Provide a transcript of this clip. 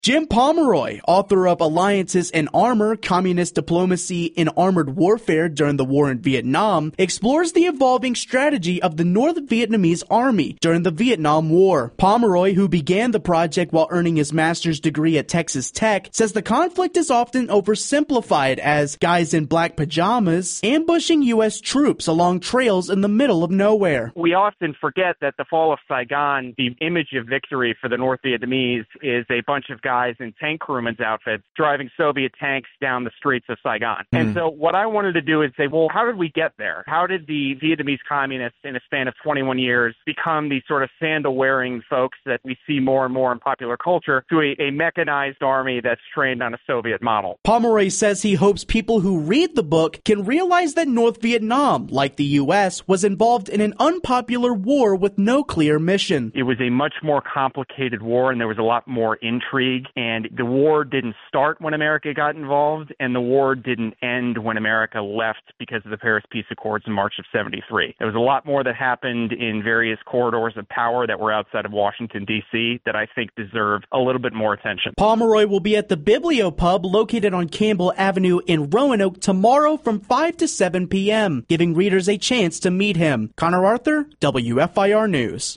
Jim Pomeroy, author of Alliances and Armor, Communist Diplomacy in Armored Warfare During the War in Vietnam, explores the evolving strategy of the North Vietnamese Army during the Vietnam War. Pomeroy, who began the project while earning his master's degree at Texas Tech, says the conflict is often oversimplified as guys in black pajamas ambushing U.S. troops along trails in the middle of nowhere. We often forget that the fall of Saigon, the image of victory for the North Vietnamese, is a bunch of guys in tank crewmen's outfits driving Soviet tanks down the streets of Saigon. And so what I wanted to do is say, well, how did we get there? How did the Vietnamese communists in a span of 21 years become these sort of sandal-wearing folks that we see more and more in popular culture to a mechanized army that's trained on a Soviet model? Pomeroy says he hopes people who read the book can realize that North Vietnam, like the U.S., was involved in an unpopular war with no clear mission. It was a much more complicated war, and there was a lot more intrigue. And the war didn't start when America got involved, and the war didn't end when America left because of the Paris Peace Accords in March of '73. There was a lot more that happened in various corridors of power that were outside of Washington, D.C. that I think deserve a little bit more attention. Pomeroy will be at the Bibliopub located on Campbell Avenue in Roanoke tomorrow from 5 to 7 p.m., giving readers a chance to meet him. Connor Arthur, WFIR News.